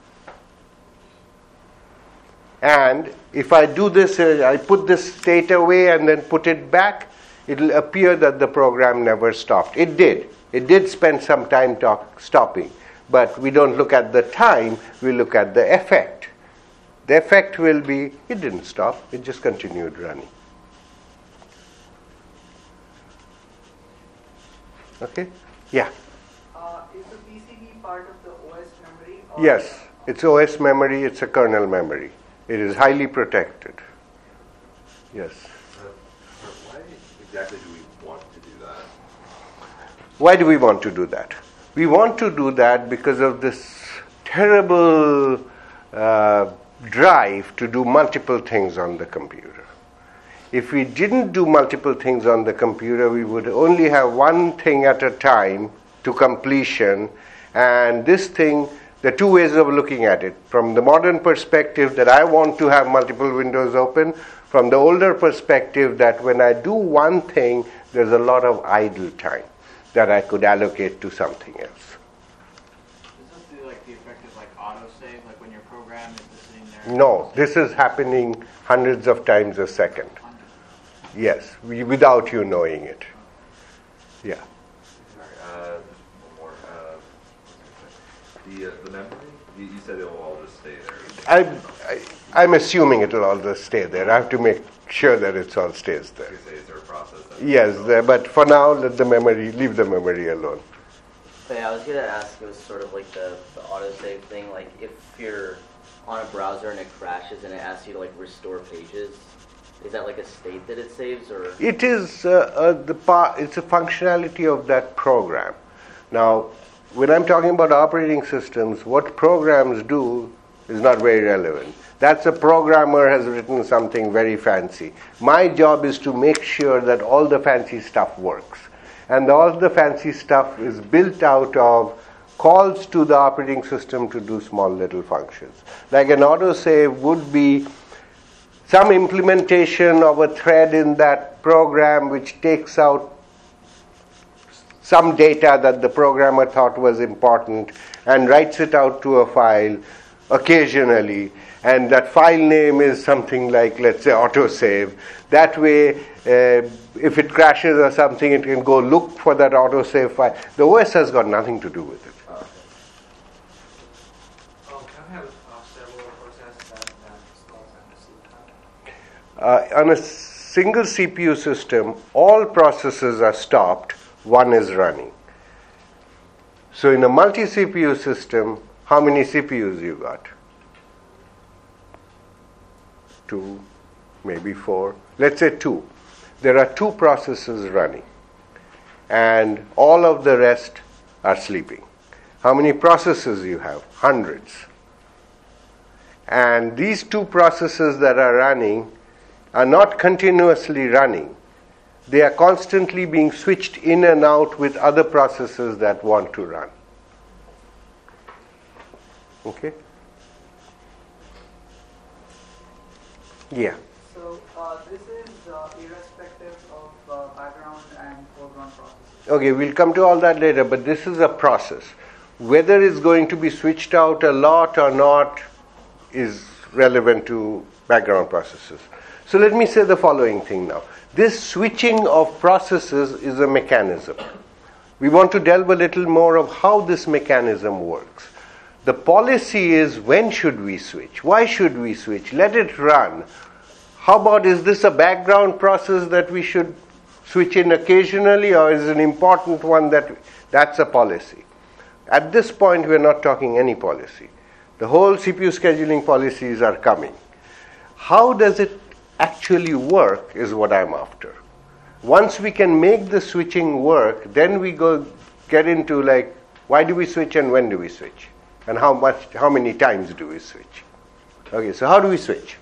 And if I do this, uh, I put this state away and then put it back, it will appear that the program never stopped. It did. It did spend some time talk, stopping. But we don't look at the time, we look at the effect. The effect will be, it didn't stop, it just continued running. Okay? Yeah? Uh, is the P C B part of the O S memory? Or Yes, it's O S memory, it's a kernel memory. It is highly protected. Yes. Why exactly do we want to do that? Why do we want to do that? We want to do that because of this terrible uh, drive to do multiple things on the computer. If we didn't do multiple things on the computer, we would only have one thing at a time to completion, and this thing, there are two ways of looking at it. From the modern perspective that I want to have multiple windows open, from the older perspective that when I do one thing, there's a lot of idle time that I could allocate to something else. Does this do like the effect of like autosave, like when your program is just sitting there? No, this is happening hundreds of times a second. Yes, we, without you knowing it. Yeah. Sorry, uh, just one more. Uh, the, uh, the memory, you, you said it will all just stay there. I, I, I'm assuming it'll all just stay there. I have to make sure that it all stays there. You say, is there a process? That Yes, there, but for now, let the memory, leave the memory alone. But yeah, I was gonna ask, it was sort of like the, the autosave thing, like if you're on a browser and it crashes and it asks you to like restore pages, is that like a state that it saves, or? It is uh, uh, the part, it's a functionality of that program. Now, when I'm talking about operating systems, what programs do is not very relevant. That's a programmer has written something very fancy. My job is to make sure that all the fancy stuff works. And all the fancy stuff is built out of calls to the operating system to do small little functions. Like an autosave would be some implementation of a thread in that program which takes out some data that the programmer thought was important and writes it out to a file occasionally, and that file name is something like, let's say, autosave. That way, uh, if it crashes or something, it can go look for that autosave file. The O S has got nothing to do with it. Oh, can I have uh, several processes that, that stalls at the same time? Uh, on a single C P U system, all processes are stopped, one is running. So in a multi-C P U system, how many C P Us you got? Two, maybe four. Let's say two. There are two processes running, and all of the rest are sleeping. How many processes you have? Hundreds. And these two processes that are running are not continuously running. They are constantly being switched in and out with other processes that want to run. Okay? Yeah. So uh, this is uh, irrespective of uh, background and foreground processes. Okay, we'll come to all that later, but this is a process. Whether it's going to be switched out a lot or not is relevant to background processes. So let me say the following thing now. This switching of processes is a mechanism. We want to delve a little more of how this mechanism works. The policy is, when should we switch? Why should we switch? Let it run. How about, is this a background process that we should switch in occasionally, or is it an important one that that's a policy? At this point, we're not talking any policy. The whole C P U scheduling policies are coming. How does it actually work is what I'm after. Once we can make the switching work, then we go get into like, why do we switch and when do we switch? And how much, how many times do we switch? Okay, so how do we switch?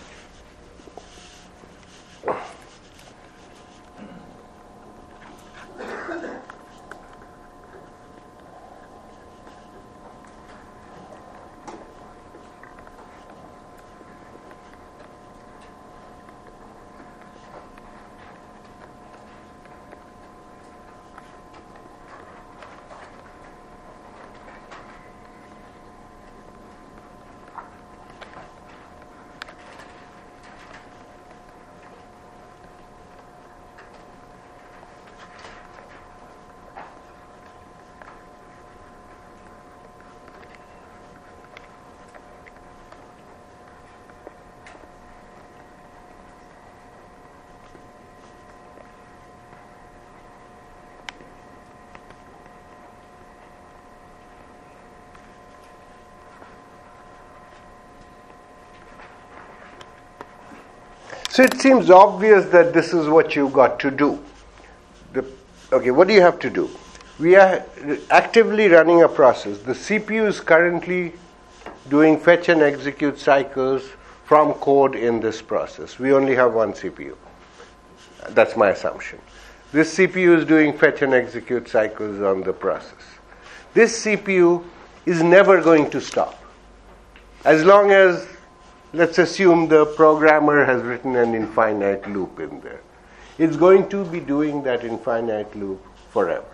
So it seems obvious that this is what you've got to do. The, okay, what do you have to do? We are actively running a process. The C P U is currently doing fetch and execute cycles from code in this process. We only have one C P U. That's my assumption. This C P U is doing fetch and execute cycles on the process. This C P U is never going to stop. As long as, let's assume the programmer has written an infinite loop in there. It's going to be doing that infinite loop forever.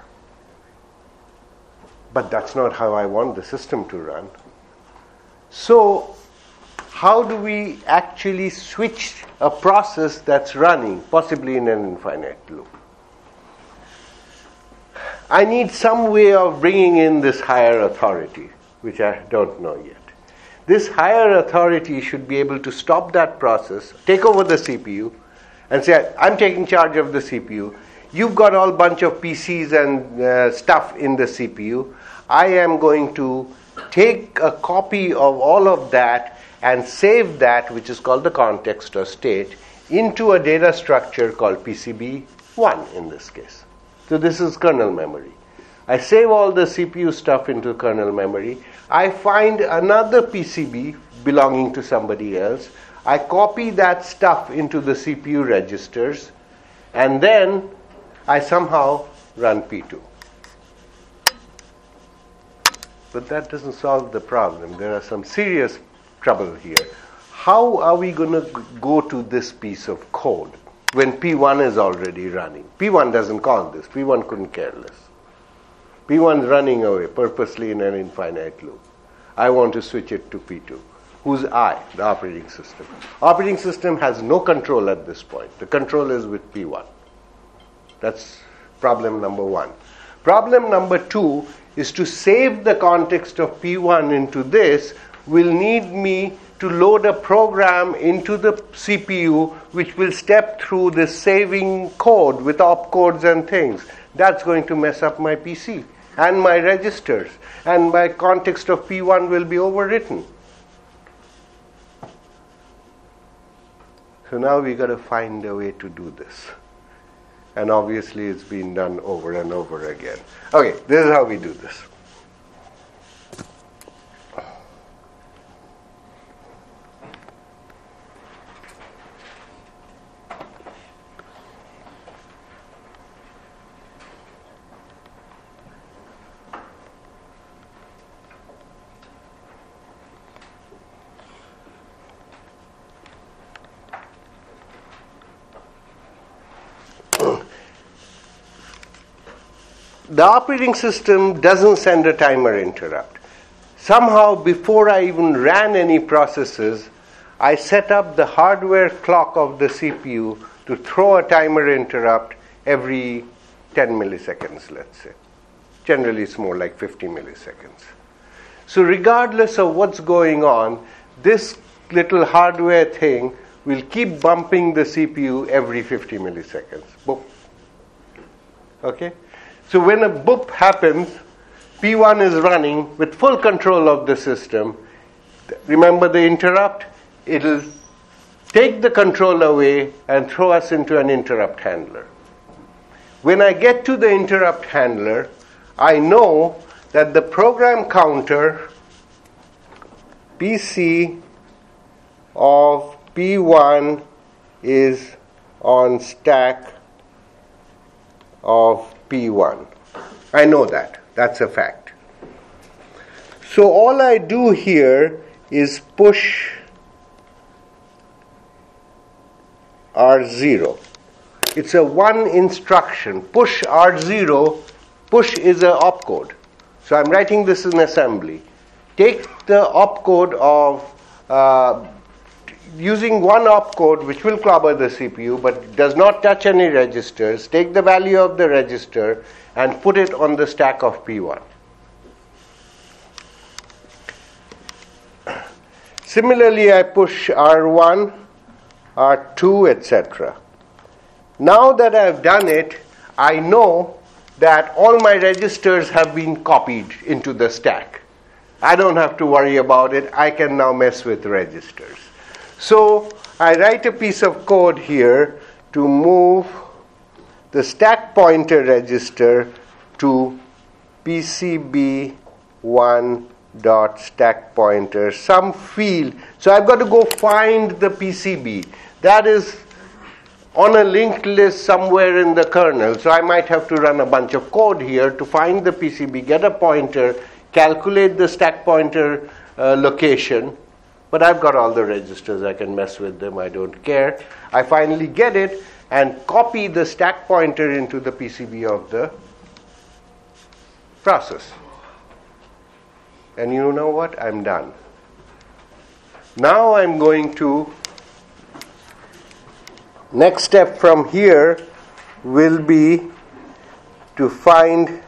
But that's not how I want the system to run. So, how do we actually switch a process that's running, possibly in an infinite loop? I need some way of bringing in this higher authority, which I don't know yet. This higher authority should be able to stop that process, take over the C P U, and say, I'm taking charge of the C P U. You've got all bunch of P Cs and uh, stuff in the C P U. I am going to take a copy of all of that and save that, which is called the context or state, into a data structure called P C B one in this case. So this is kernel memory. I save all the C P U stuff into kernel memory. I find another P C B belonging to somebody else. I copy that stuff into the C P U registers, and then I somehow run P two. But that doesn't solve the problem. There are some serious trouble here. How are we going to go to this piece of code when P one is already running? P one doesn't call this. P one couldn't care less. P one is running away purposely in an infinite loop. I want to switch it to P two. Who's I? The operating system. Operating system has no control at this point. The control is with P one. That's problem number one. Problem number two is to save the context of P one into this will need me to load a program into the C P U which will step through this saving code with opcodes and things. That's going to mess up my P C and my registers, and my context of P one will be overwritten. So now we got to find a way to do this. And obviously it's been done over and over again. Okay, this is how we do this. The operating system doesn't send a timer interrupt. Somehow, before I even ran any processes, I set up the hardware clock of the C P U to throw a timer interrupt every ten milliseconds, let's say. Generally, it's more like fifty milliseconds. So regardless of what's going on, this little hardware thing will keep bumping the C P U every fifty milliseconds. Boop. Okay? So when a boop happens, P one is running with full control of the system. Remember the interrupt? It'll take the control away and throw us into an interrupt handler. When I get to the interrupt handler, I know that the program counter P C of P one is on stack of P one. I know that. That's a fact. So all I do here is push R zero. It's a one instruction. Push R zero. Push is an opcode. So I'm writing this in assembly. Take the opcode of uh, using one opcode which will clobber the C P U but does not touch any registers. Take the value of the register and put it on the stack of P one. Similarly, I push R one, R two, et cetera. Now that I've done it, I know that all my registers have been copied into the stack. I don't have to worry about it. I can now mess with registers. So I write a piece of code here to move the stack pointer register to P C B one dot stack pointer, some field. So I've got to go find the P C B. That is on a linked list somewhere in the kernel. So I might have to run a bunch of code here to find the P C B, get a pointer, calculate the stack pointer uh, location. But I've got all the registers. I can mess with them. I don't care. I finally get it and copy the stack pointer into the P C B of the process. And you know what? I'm done. Now I'm going to, next step from here will be to find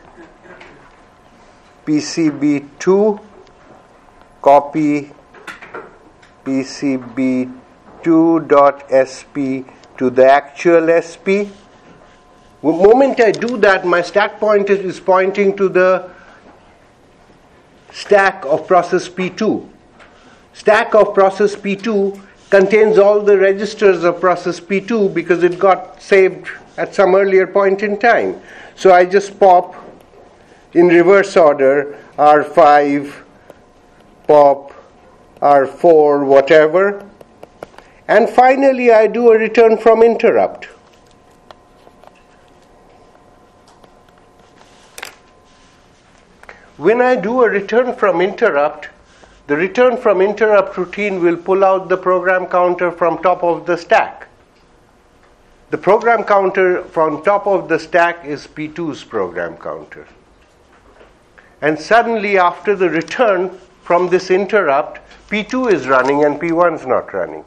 P C B two, copy P C B two dot S P to the actual S P. The moment I do that, my stack pointer is pointing to the stack of process P two. Stack of process P two contains all the registers of process P two because it got saved at some earlier point in time. So I just pop in reverse order R five, pop R four, whatever. And finally I do a return from interrupt. When I do a return from interrupt, the return from interrupt routine will pull out the program counter from top of the stack. The program counter from top of the stack is P two's program counter. And suddenly after the return from this interrupt, P two is running and P one is not running.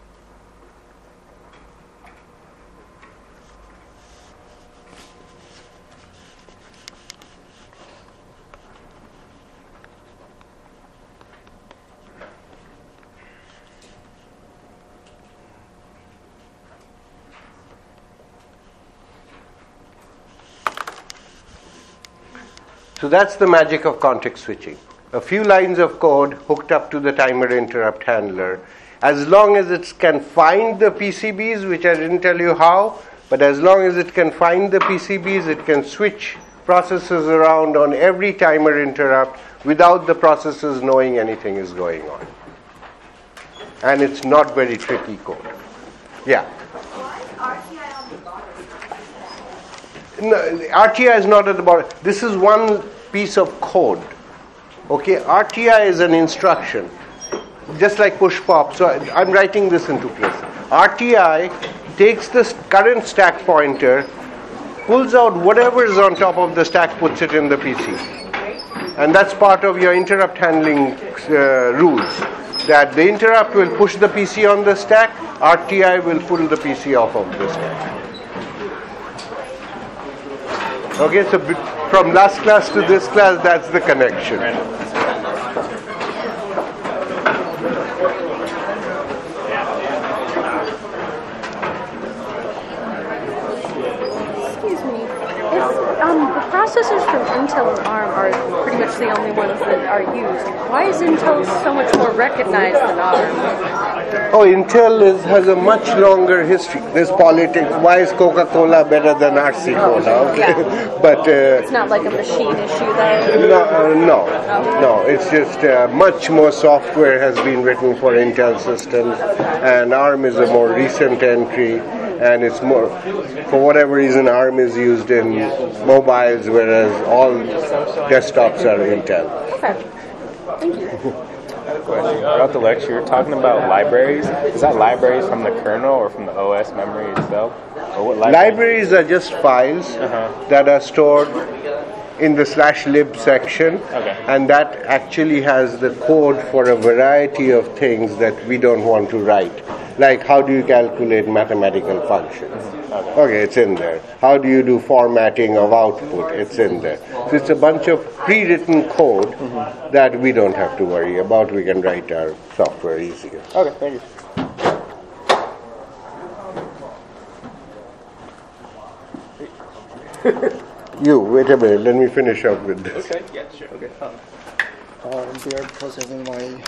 So that's the magic of context switching. A few lines of code hooked up to the timer interrupt handler. As long as it can find the P C Bs, which I didn't tell you how, but as long as it can find the P C Bs, it can switch processes around on every timer interrupt without the processes knowing anything is going on. And it's not very tricky code. Yeah. No, R T I is not at the bottom. This is one piece of code. Okay, R T I is an instruction, just like push pop. So I'm writing this into place. R T I takes the current stack pointer, pulls out whatever is on top of the stack, puts it in the P C. And that's part of your interrupt handling uh, rules. That the interrupt will push the P C on the stack, R T I will pull the P C off of the stack. Okay, so from last class to this class, that's the connection. Excuse me. If um, the processors from Intel and ARM are pretty much the only ones that are used, why is Intel so much more recognized than ARM? Oh, Intel is, has a much longer history. There's politics. Why is Coca-Cola better than R C Cola? Okay. Yeah. But uh, It's not like a machine issue, though? no, uh, no, no. It's just uh, much more software has been written for Intel systems, and ARM is a more recent entry. And it's more, for whatever reason, ARM is used in mobiles, whereas all desktops are Intel. Okay. Thank you. Question. Throughout the lecture, you're talking about libraries. Is that libraries from the kernel or from the O S memory itself? Or what libraries? Libraries are just files Uh-huh. that are stored in the slash lib section, Okay. and that actually has the code for a variety of things that we don't want to write. Like, how do you calculate mathematical functions? Okay. Okay, it's in there. How do you do formatting of output? It's in there. So it's a bunch of pre-written code Mm-hmm. that we don't have to worry about. We can write our software easier. Okay, thank you. You, wait a minute. Let me finish up with this. Okay, yeah, sure. Okay. Uh, there, because of my